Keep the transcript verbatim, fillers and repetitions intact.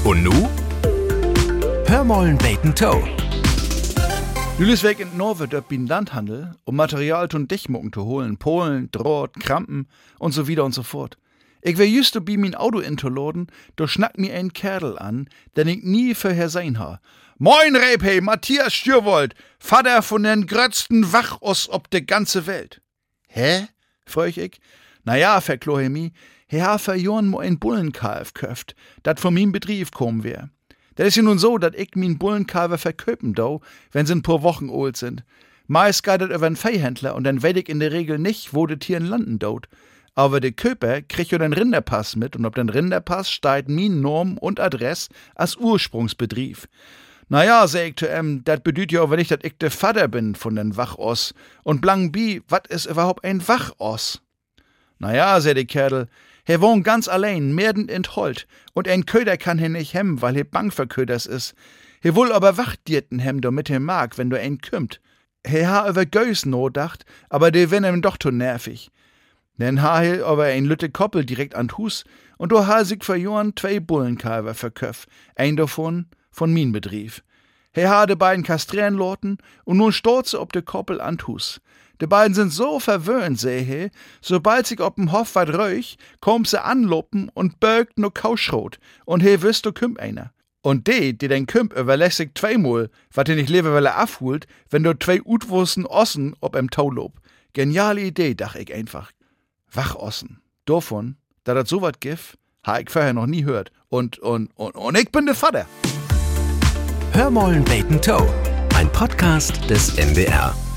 Und nu? Hörmollen beten Toe. Julius weg in Norwegen dort bin Landhandel, um Material von Dichtmucken zu holen, Polen, Draht, Krampen und so wieder und so fort. Ich wär just bei mein Auto interladen, da schnackt mir ein Kerl an, den ich nie vorher sein ha. Moin Repey, Matthias Stürwold, Vater von den grötzten Wachos ob de ganze Welt. Hä? fröch ich. Na ja, verklohe mi, he ha verjoren mo ein Bullenkalf köft, dat von min Betrieb kommen wär. Das ist ja nun so, dat ich min Bullenkalver verköpen do, wenn sie ein paar Wochen alt sind. Meist geht das über einen Viehhändler und dann weet ich in der Regel nicht, wo de Tieren landen dort. Aber der Köper kriegt ja den Rinderpass mit und ob den Rinderpass steht min Norm und Adress als Ursprungsbetrieb. Naja, sag ich zu em, dat bedüht ja auch, wenn ich dat ich der Vater bin von den Wachos. Und blang bi, wat is überhaupt ein Wachos? Naja, sag der Kerl, er wohnt ganz allein, merdend in Holt, und ein Köder kann he nicht hemmen, weil he bang für Köders is. He wohl aber Wachtdirten hem, damit he mag, wenn du ein kümmt. He ha über Gös nodacht, aber de wenn em doch zu nervig. Denn ha he aber ein lütte Koppel direkt an Hus, und do ha sich verjoren zwei Bullenkalver verköff, ein davon von min Betrieb. He ha de beiden kastrieren lorten, und nun storze ob de Koppel an Hus. De beiden sind so verwöhnt, seh he, sobald sich ob'm Hof wat röch, kommt se anloppen und bögt no Kauschrot, und he wüsst du kümp einer. Und de, die den Kümp überlässt sich zweimal, wat he nicht lieber welle afholt, wenn du zwei utwussen Ossen ob em Tau lob. Geniale Idee, dach ich einfach. Wachossen. Davon, da dat so wat gif, ha ich vorher noch nie hört. Und, und, und, und ich bin de Vater. Hörmollen beten Toe. Ein Podcast des M D R.